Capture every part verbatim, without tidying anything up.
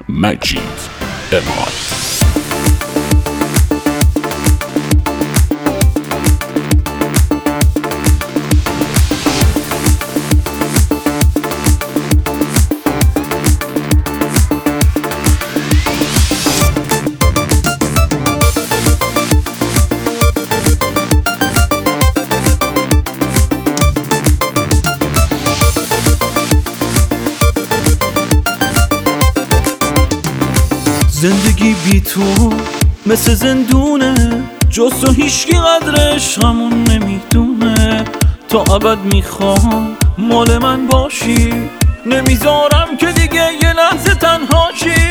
مجید اماد. زندگی بی تو مثل زندونه، جز تو هیچکی قدرش همون نمیدونه. تا ابد میخوام مال من باشی، نمیذارم که دیگه یه لحظه تنهاشی.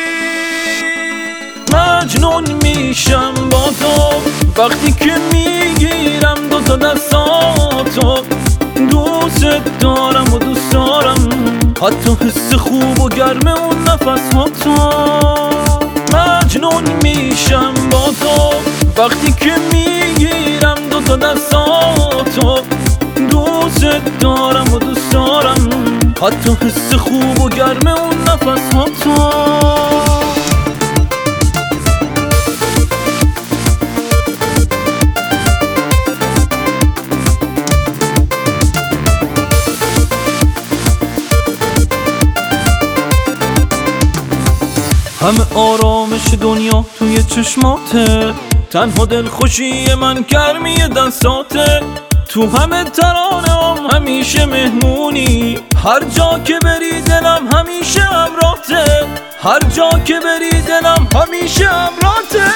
مجنون میشم با تو وقتی که میگیرم دو تا دستاتو. دوست دارم و دوست دارم حتی حس خوب و گرم اون نفس ها تو. مجنون میشم با تو وقتی که میگیرم دو تا دستاتو. دوست دارم و دوست دارم حتی حس خوب و گرم اون نفس ها تو. همه آرامش دنیا توی چشماته، تنها دلخوشی من گرمی دستاته. تو همه ترانه‌ام همیشه مهمونی، هر جا که بری دلم همیشه همراهته. هر جا که بری دلم همیشه همراهته.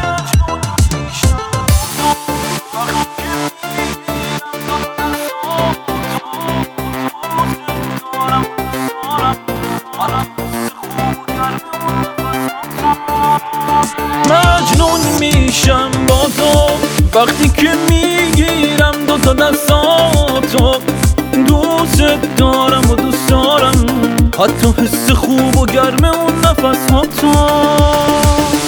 مجنون میشم با تو وقتی که میگیرم دو تا دستاتو. دوست دارم و دوست دارم حتی حس خوب و گرم اون نفس ها تو.